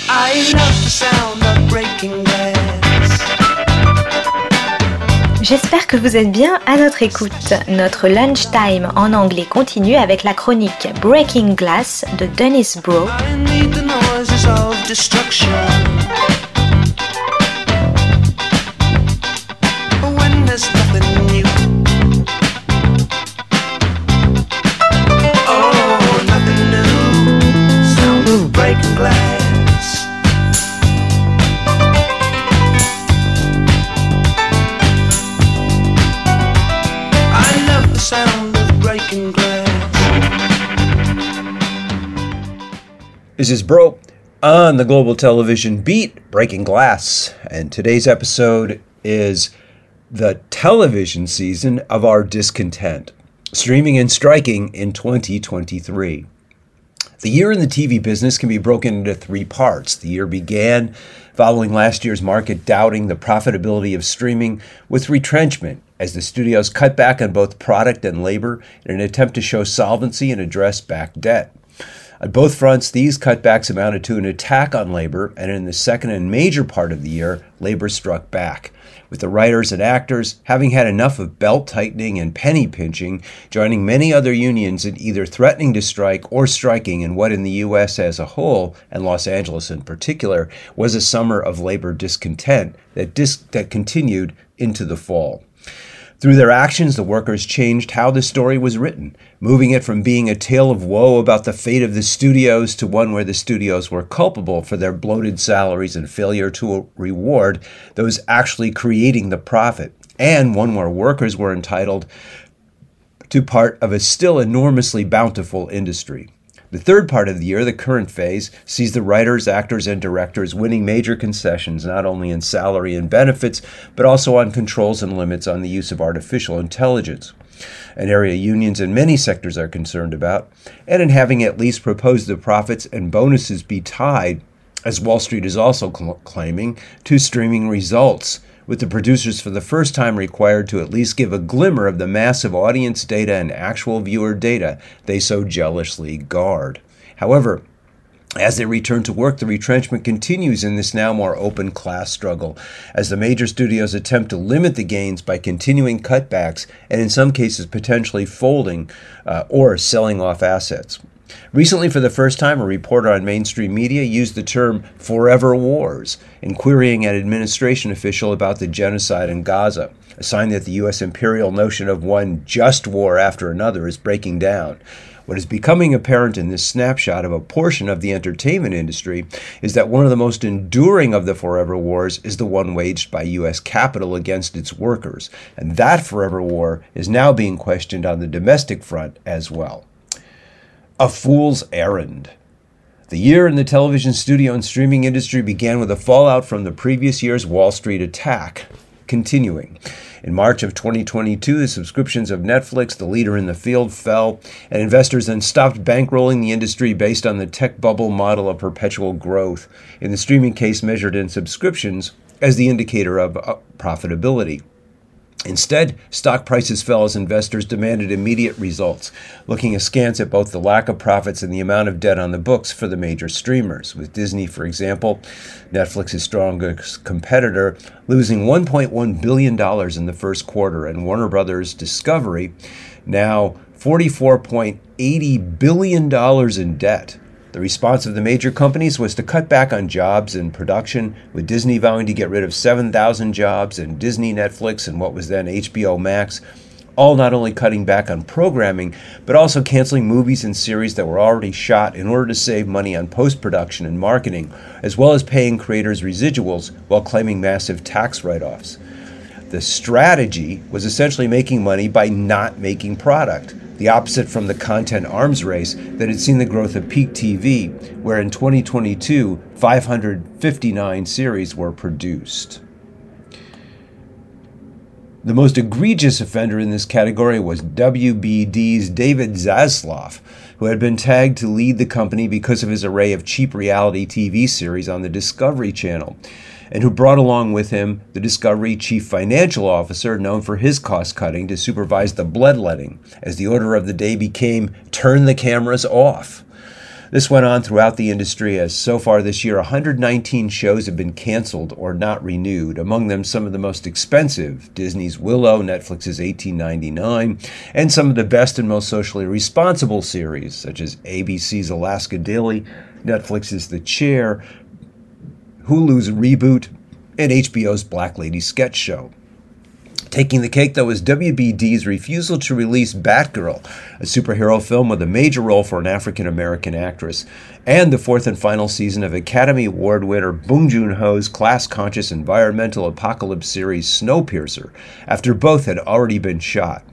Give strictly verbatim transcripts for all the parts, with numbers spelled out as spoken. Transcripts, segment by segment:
I love the sound of breaking glass. J'espère que vous êtes bien à notre écoute. Notre lunchtime en anglais continue avec la chronique Breaking Glass de Dennis Bro. I need the noises of destruction. When there's nothing new. Oh, nothing new. Sound of breaking glass. Sound of breaking glass. This is Bro on the Global Television Beat, Breaking Glass, and today's episode is the television season of our discontent, streaming and striking in twenty twenty-three. The year in the T V business can be broken into three parts. The year began following last year's market doubting the profitability of streaming with retrenchment as the studios cut back on both product and labor in an attempt to show solvency and address back debt. On both fronts, these cutbacks amounted to an attack on labor, and in the second and major part of the year, labor struck back, with the writers and actors having had enough of belt-tightening and penny-pinching, joining many other unions in either threatening to strike or striking in what in the U S as a whole, and Los Angeles in particular, was a summer of labor discontent that, dis- that continued into the fall. Through their actions, the workers changed how the story was written, moving it from being a tale of woe about the fate of the studios to one where the studios were culpable for their bloated salaries and failure to reward those actually creating the profit, and one where workers were entitled to part of a still enormously bountiful industry. The third part of the year, the current phase, sees the writers, actors, and directors winning major concessions not only in salary and benefits, but also on controls and limits on the use of artificial intelligence, an area unions in many sectors are concerned about, and in having at least proposed the profits and bonuses be tied, as Wall Street is also cl- claiming, to streaming results, with the producers for the first time required to at least give a glimmer of the massive audience data and actual viewer data they so jealously guard. However, as they return to work, the retrenchment continues in this now more open class struggle, as the major studios attempt to limit the gains by continuing cutbacks and in some cases potentially folding uh, or selling off assets. Recently, for the first time, a reporter on mainstream media used the term forever wars in querying an administration official about the genocide in Gaza, a sign that the U S imperial notion of one just war after another is breaking down. What is becoming apparent in this snapshot of a portion of the entertainment industry is that one of the most enduring of the forever wars is the one waged by U S capital against its workers, and that forever war is now being questioned on the domestic front as well. A fool's errand. The year in the television studio and streaming industry began with a fallout from the previous year's Wall Street attack, continuing. In March of twenty twenty-two, the subscriptions of Netflix, the leader in the field, fell, and investors then stopped bankrolling the industry based on the tech bubble model of perpetual growth, in the streaming case measured in subscriptions as the indicator of uh, profitability. Instead, stock prices fell as investors demanded immediate results, looking askance at both the lack of profits and the amount of debt on the books for the major streamers, with Disney, for example, Netflix's strongest competitor, losing one point one billion dollars in the first quarter, and Warner Brothers Discovery now forty-four point eight zero billion dollars in debt. The response of the major companies was to cut back on jobs and production, with Disney vowing to get rid of seven thousand jobs, and Disney, Netflix, and what was then H B O Max, all not only cutting back on programming, but also canceling movies and series that were already shot in order to save money on post-production and marketing, as well as paying creators residuals while claiming massive tax write-offs. The strategy was essentially making money by not making product, the opposite from the content arms race that had seen the growth of peak T V, where in twenty twenty-two, five hundred fifty-nine series were produced. The most egregious offender in this category was W B D's David Zaslav, who had been tagged to lead the company because of his array of cheap reality T V series on the Discovery Channel, and who brought along with him the Discovery Chief Financial Officer, known for his cost-cutting, to supervise the bloodletting, as the order of the day became, turn the cameras off. This went on throughout the industry as so far this year one hundred nineteen shows have been canceled or not renewed, among them some of the most expensive, Disney's Willow, Netflix's eighteen ninety-nine, and some of the best and most socially responsible series, such as A B C's Alaska Daily, Netflix's The Chair, Hulu's Reboot, and H B O's Black Lady Sketch Show. Taking the cake, though, is W B D's refusal to release Batgirl, a superhero film with a major role for an African-American actress, and the fourth and final season of Academy Award winner Bong Joon-ho's class-conscious environmental apocalypse series Snowpiercer, after both had already been shot.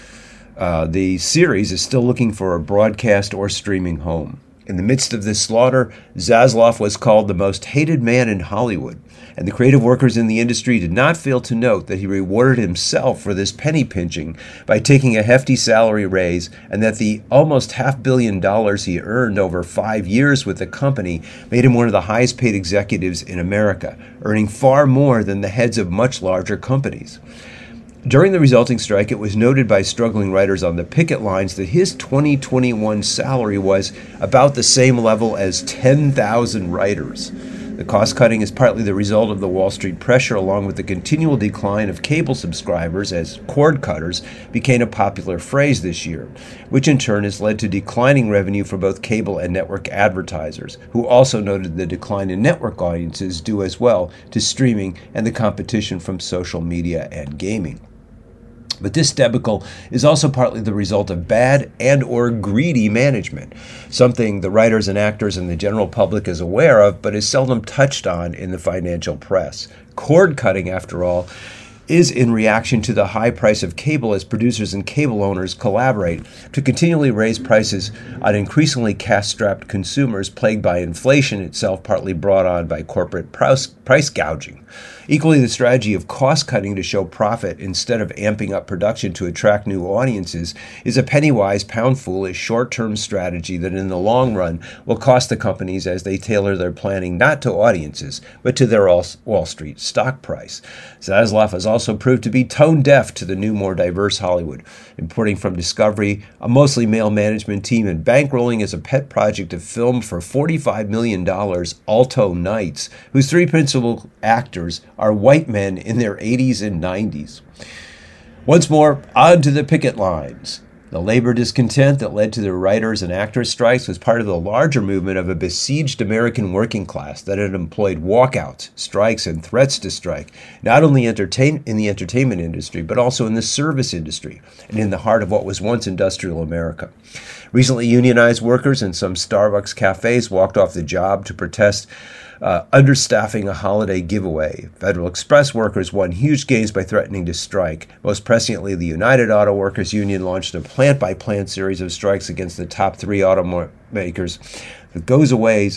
Uh, the series is still looking for a broadcast or streaming home. In the midst of this slaughter, Zaslav was called the most hated man in Hollywood, and the creative workers in the industry did not fail to note that he rewarded himself for this penny pinching by taking a hefty salary raise, and that the almost half billion dollars he earned over five years with the company made him one of the highest paid executives in America, earning far more than the heads of much larger companies. During the resulting strike, it was noted by struggling writers on the picket lines that his twenty twenty-one salary was about the same level as ten thousand writers. The cost-cutting is partly the result of the Wall Street pressure, along with the continual decline of cable subscribers, as cord cutters became a popular phrase this year, which in turn has led to declining revenue for both cable and network advertisers, who also noted the decline in network audiences due as well to streaming and the competition from social media and gaming. But this debacle is also partly the result of bad and or greedy management, something the writers and actors and the general public is aware of, but is seldom touched on in the financial press. Cord cutting, after all, is in reaction to the high price of cable, as producers and cable owners collaborate to continually raise prices on increasingly cash-strapped consumers plagued by inflation itself, partly brought on by corporate price, price gouging. Equally, the strategy of cost-cutting to show profit instead of amping up production to attract new audiences is a penny-wise, pound-foolish, short-term strategy that in the long run will cost the companies as they tailor their planning not to audiences, but to their Wall Street stock price. Zaslav has also proved to be tone-deaf to the new, more diverse Hollywood, importing from Discovery a mostly male management team and bankrolling as a pet project a film for forty-five million dollars, Alto Nights, whose three principal actors are white men in their eighties and nineties. Once more, on to the picket lines. The labor discontent that led to the writers' and actors' strikes was part of the larger movement of a besieged American working class that had employed walkouts, strikes, and threats to strike, not only entertain- in the entertainment industry, but also in the service industry and in the heart of what was once industrial America. Recently, unionized workers in some Starbucks cafes walked off the job to protest Uh, understaffing a holiday giveaway. Federal Express workers won huge gains by threatening to strike. Most presciently, the United Auto Workers Union launched a plant-by-plant series of strikes against the top three automakers. The goes-aways,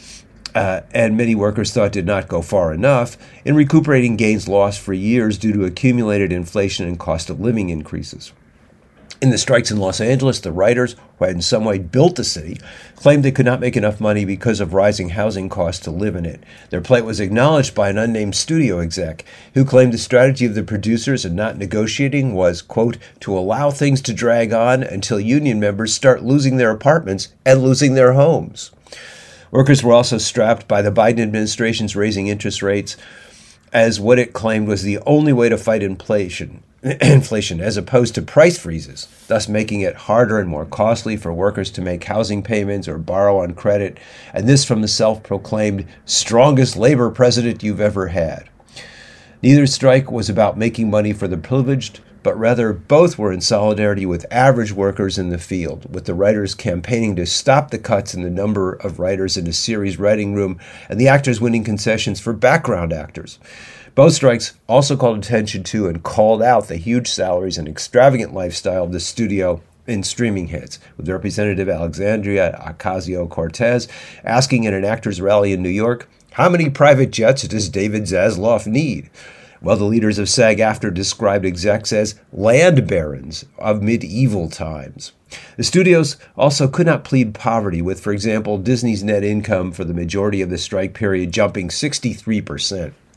uh, and many workers thought did not go far enough, in recuperating gains lost for years due to accumulated inflation and cost of living increases. In the strikes in Los Angeles, the writers, who had in some way built the city, claimed they could not make enough money because of rising housing costs to live in it. Their plight was acknowledged by an unnamed studio exec, who claimed the strategy of the producers in not negotiating was, quote, to allow things to drag on until union members start losing their apartments and losing their homes. Workers were also strapped by the Biden administration's raising interest rates as what it claimed was the only way to fight inflation. inflation, as opposed to price freezes, thus making it harder and more costly for workers to make housing payments or borrow on credit, and this from the self-proclaimed strongest labor president you've ever had. Neither strike was about making money for the privileged, but rather both were in solidarity with average workers in the field, with the writers campaigning to stop the cuts in the number of writers in a series writing room and the actors winning concessions for background actors. Both strikes also called attention to and called out the huge salaries and extravagant lifestyle of the studio and streaming hits, with Representative Alexandria Ocasio-Cortez asking at an actors' rally in New York, how many private jets does David Zaslav need? Well, the leaders of SAG-AFTRA described execs as land barons of medieval times. The studios also could not plead poverty, with, for example, Disney's net income for the majority of the strike period jumping sixty-three percent.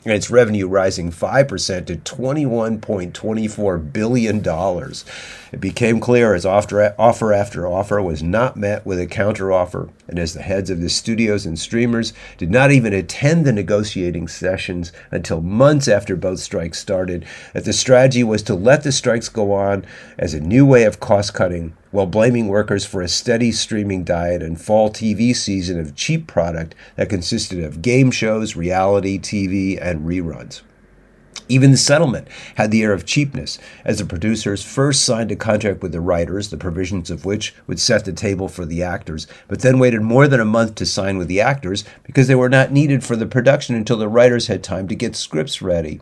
and its revenue rising five percent to twenty-one point two four billion dollars. It became clear as offer, offer after offer was not met with a counteroffer, and as the heads of the studios and streamers did not even attend the negotiating sessions until months after both strikes started, that the strategy was to let the strikes go on as a new way of cost-cutting while blaming workers for a steady streaming diet and fall T V season of cheap product that consisted of game shows, reality T V, and reruns. Even the settlement had the air of cheapness, as the producers first signed a contract with the writers, the provisions of which would set the table for the actors, but then waited more than a month to sign with the actors because they were not needed for the production until the writers had time to get scripts ready.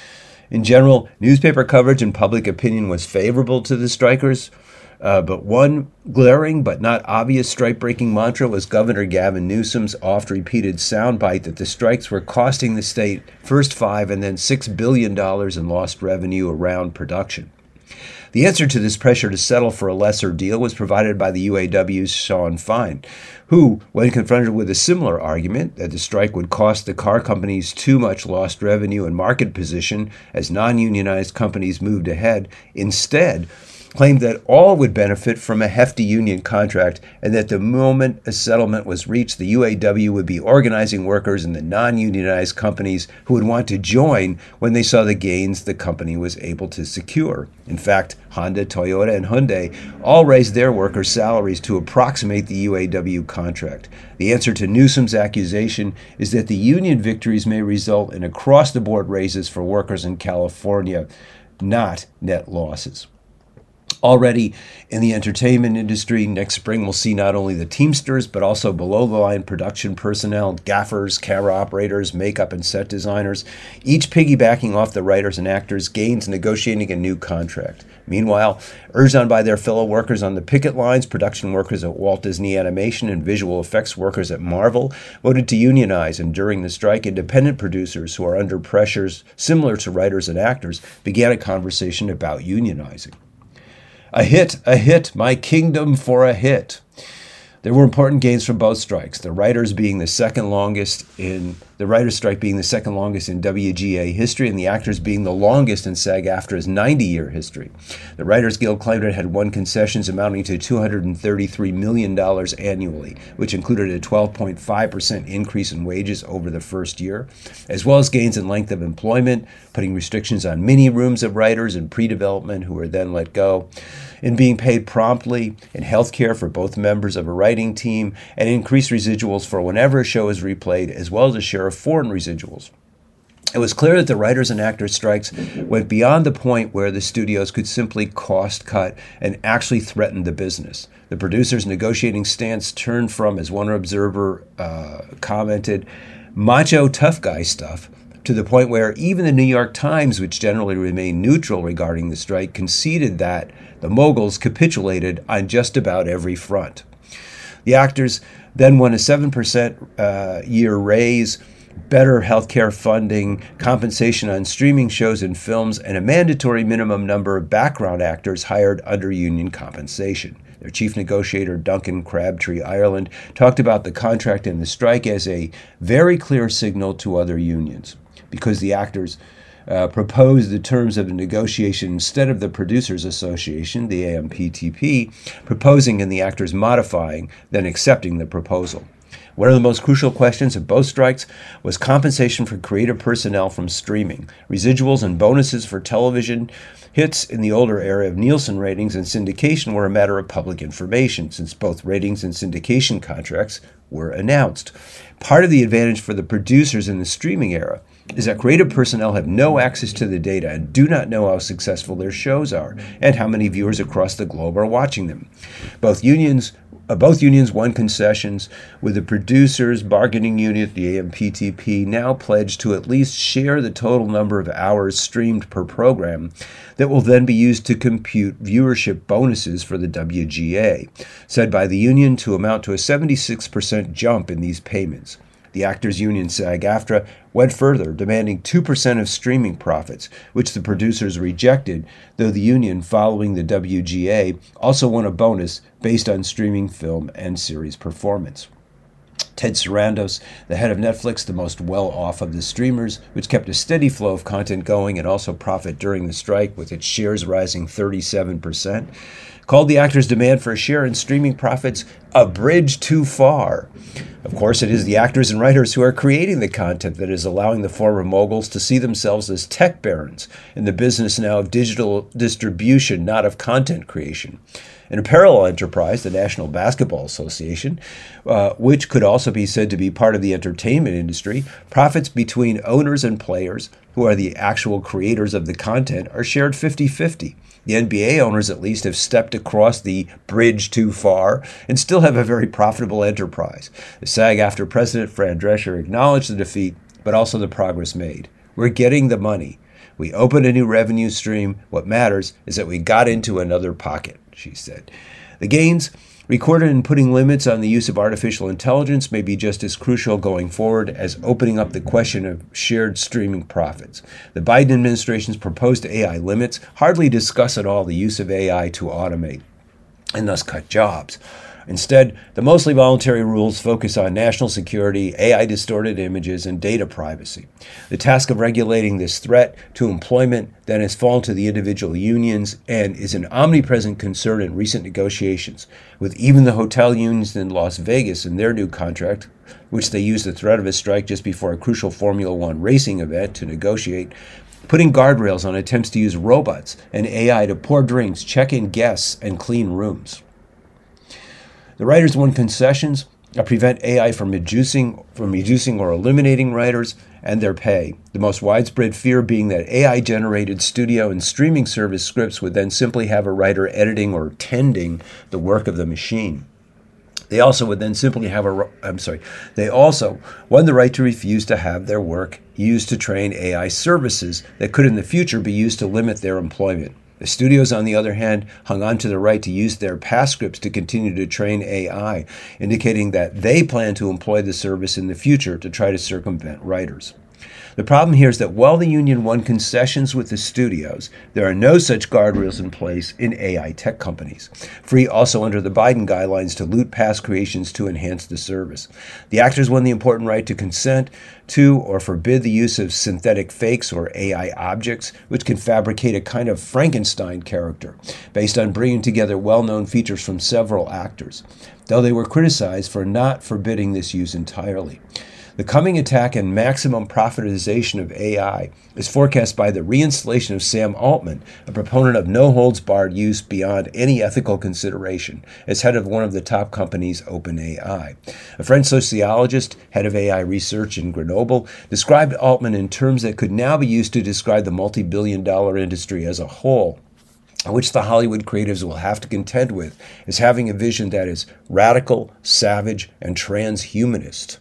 In general, newspaper coverage and public opinion was favorable to the strikers, Uh, but one glaring but not obvious strike-breaking mantra was Governor Gavin Newsom's oft-repeated soundbite that the strikes were costing the state first five and then six billion dollars in lost revenue around production. The answer to this pressure to settle for a lesser deal was provided by the U A W's Sean Fine, who, when confronted with a similar argument that the strike would cost the car companies too much lost revenue and market position as non-unionized companies moved ahead, instead claimed that all would benefit from a hefty union contract and that the moment a settlement was reached, the U A W would be organizing workers in the non-unionized companies who would want to join when they saw the gains the company was able to secure. In fact, Honda, Toyota, and Hyundai all raised their workers' salaries to approximate the U A W contract. The answer to Newsom's accusation is that the union victories may result in across-the-board raises for workers in California, not net losses. Already in the entertainment industry, next spring we'll see not only the Teamsters, but also below-the-line production personnel, gaffers, camera operators, makeup and set designers, each piggybacking off the writers and actors' gains negotiating a new contract. Meanwhile, urged on by their fellow workers on the picket lines, production workers at Walt Disney Animation and visual effects workers at Marvel voted to unionize, and during the strike, independent producers who are under pressures similar to writers and actors began a conversation about unionizing. A hit, a hit, my kingdom for a hit. There were important gains from both strikes, the writers being the second longest in the writers' strike being the second longest in W G A history, and the actors being the longest in SAG-AFTRA's ninety-year history. The Writers Guild claimed it had won concessions amounting to two hundred thirty-three million dollars annually, which included a twelve point five percent increase in wages over the first year, as well as gains in length of employment, putting restrictions on mini rooms of writers in pre-development who were then let go, in being paid promptly, in health care for both members of a writing team, and increased residuals for whenever a show is replayed, as well as a share of foreign residuals. It was clear that the writers and actors strikes went beyond the point where the studios could simply cost cut and actually threaten the business. The producers' negotiating stance turned from, as one observer uh, commented, macho tough guy stuff, to the point where even the New York Times, which generally remained neutral regarding the strike, conceded that the moguls capitulated on just about every front. The actors then won a seven percent uh, year raise, better health care funding, compensation on streaming shows and films, and a mandatory minimum number of background actors hired under union compensation. Their chief negotiator, Duncan Crabtree Ireland, talked about the contract and the strike as a very clear signal to other unions, because the actors uh, proposed the terms of the negotiation instead of the Producers Association, the A M P T P, proposing and the actors modifying, then accepting the proposal. One of the most crucial questions of both strikes was compensation for creative personnel from streaming. Residuals and bonuses for television hits in the older era of Nielsen ratings and syndication were a matter of public information, since both ratings and syndication contracts were announced. Part of the advantage for the producers in the streaming era is that creative personnel have no access to the data and do not know how successful their shows are and how many viewers across the globe are watching them. Both unions Uh, both unions won concessions, with the producers' bargaining unit, the A M P T P, now pledged to at least share the total number of hours streamed per program that will then be used to compute viewership bonuses for the W G A, said by the union to amount to a seventy-six percent jump in these payments. The actors' union, SAG-AFTRA, went further, demanding two percent of streaming profits, which the producers rejected, though the union, following the W G A, also won a bonus based on streaming film and series performance. Ted Sarandos, the head of Netflix, the most well-off of the streamers, which kept a steady flow of content going and also profit during the strike, with its shares rising thirty-seven percent, called the actors' demand for a share in streaming profits a bridge too far. Of course, it is the actors and writers who are creating the content that is allowing the former moguls to see themselves as tech barons in the business now of digital distribution, not of content creation. In a parallel enterprise, the National Basketball Association, uh, which could also be said to be part of the entertainment industry, profits between owners and players, who are the actual creators of the content, are shared fifty-fifty. The N B A owners, at least, have stepped across the bridge too far and still have a very profitable enterprise. The SAG-AFTRA president, Fran Drescher, acknowledged the defeat, but also the progress made. We're getting the money. We opened a new revenue stream. What matters is that we got into another pocket, she said. The gains recorded in putting limits on the use of artificial intelligence may be just as crucial going forward as opening up the question of shared streaming profits. The Biden administration's proposed A I limits hardly discuss at all the use of A I to automate and thus cut jobs. Instead, the mostly voluntary rules focus on national security, A I-distorted images, and data privacy. The task of regulating this threat to employment then has fallen to the individual unions and is an omnipresent concern in recent negotiations, with even the hotel unions in Las Vegas in their new contract, which they used the threat of a strike just before a crucial Formula One racing event to negotiate, putting guardrails on attempts to use robots and A I to pour drinks, check in guests, and clean rooms. The writers won concessions that prevent A I from reducing, from reducing or eliminating writers and their pay, the most widespread fear being that A I-generated studio and streaming service scripts would then simply have a writer editing or tending the work of the machine. They also would then simply have a, I'm sorry, they also won the right to refuse to have their work used to train A I services that could in the future be used to limit their employment. The studios, on the other hand, hung on to the right to use their past scripts to continue to train A I, indicating that they plan to employ the service in the future to try to circumvent writers. The problem here is that while the union won concessions with the studios, there are no such guardrails in place in A I tech companies, free also under the Biden guidelines to loot past creations to enhance the service. The actors won the important right to consent to or forbid the use of synthetic fakes or A I objects, which can fabricate a kind of Frankenstein character based on bringing together well-known features from several actors, though they were criticized for not forbidding this use entirely. The coming attack and maximum profitization of A I is forecast by the reinstallation of Sam Altman, a proponent of no-holds-barred use beyond any ethical consideration, as head of one of the top companies, OpenAI. A French sociologist, head of A I research in Grenoble, described Altman in terms that could now be used to describe the multi-billion dollar industry as a whole, which the Hollywood creatives will have to contend with, as having a vision that is radical, savage, and transhumanist.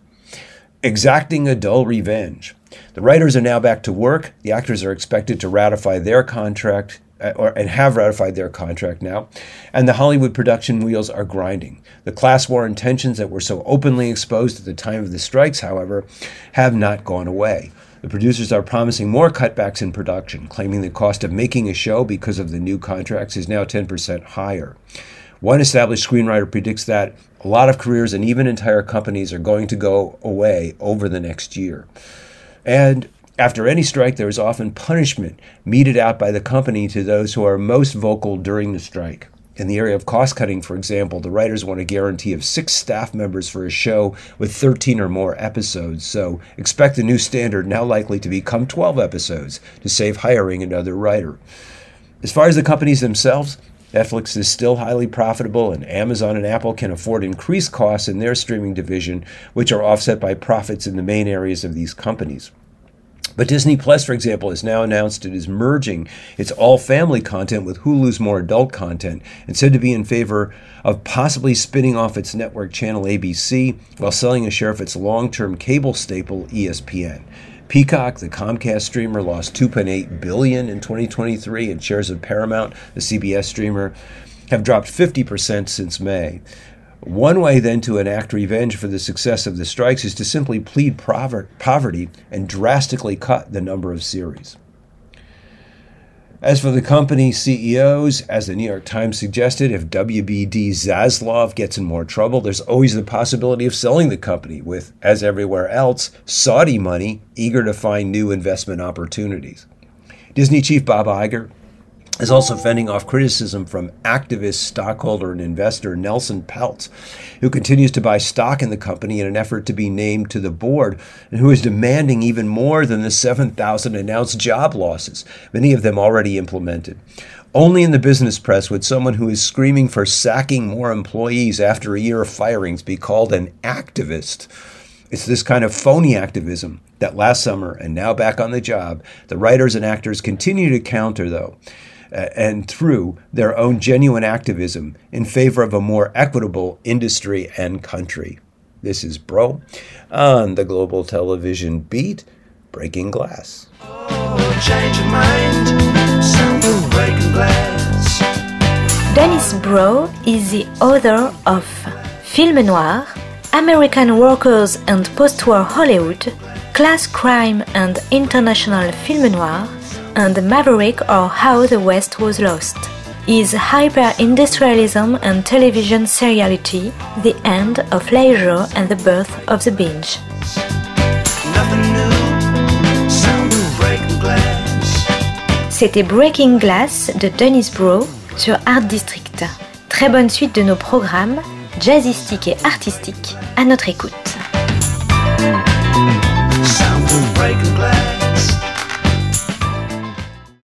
Exacting a dull revenge. The writers are now back to work. The actors are expected to ratify their contract, uh, or and have ratified their contract now, and the Hollywood production wheels are grinding. The class war and tensions that were so openly exposed at the time of the strikes, however, have not gone away. The producers are promising more cutbacks in production, claiming the cost of making a show because of the new contracts is now ten percent higher. One established screenwriter predicts that a lot of careers and even entire companies are going to go away over the next year. And after any strike, there is often punishment meted out by the company to those who are most vocal during the strike. In the area of cost-cutting, for example, the writers want a guarantee of six staff members for a show with thirteen or more episodes, so expect the new standard now likely to become twelve episodes to save hiring another writer. As far as the companies themselves, Netflix is still highly profitable, and Amazon and Apple can afford increased costs in their streaming division, which are offset by profits in the main areas of these companies. But Disney Plus, for example, has now announced it is merging its all-family content with Hulu's more adult content, and said to be in favor of possibly spinning off its network channel A B C while selling a share of its long-term cable staple E S P N. Peacock, the Comcast streamer, lost two point eight billion dollars in twenty twenty-three, and shares of Paramount, the C B S streamer, have dropped fifty percent since May. One way then to enact revenge for the success of the strikes is to simply plead poverty and drastically cut the number of series. As for the company's C E Os, as the New York Times suggested, if W B D Zaslav gets in more trouble, there's always the possibility of selling the company with, as everywhere else, Saudi money eager to find new investment opportunities. Disney chief Bob Iger is also fending off criticism from activist stockholder and investor Nelson Peltz, who continues to buy stock in the company in an effort to be named to the board and who is demanding even more than the seven thousand announced job losses, many of them already implemented. Only in the business press would someone who is screaming for sacking more employees after a year of firings be called an activist. It's this kind of phony activism that last summer and now back on the job, the writers and actors continue to counter, though, Uh, and through their own genuine activism in favor of a more equitable industry and country. This is Bro on the Global Television Beat, Breaking Glass. Oh, change your mind. Sound of breaking glass. Dennis Brough is the author of Film Noir, American Workers and Post-War Hollywood, Class Crime and International Film Noir, and Maverick or How the West Was Lost. Is hyper-industrialism and television seriality the end of leisure and the birth of the binge? Nothing new. Sound of breaking glass. C'était Breaking Glass de Dennis Brough sur Art District. Très bonne suite de nos programmes, jazzistiques et artistiques, à notre écoute.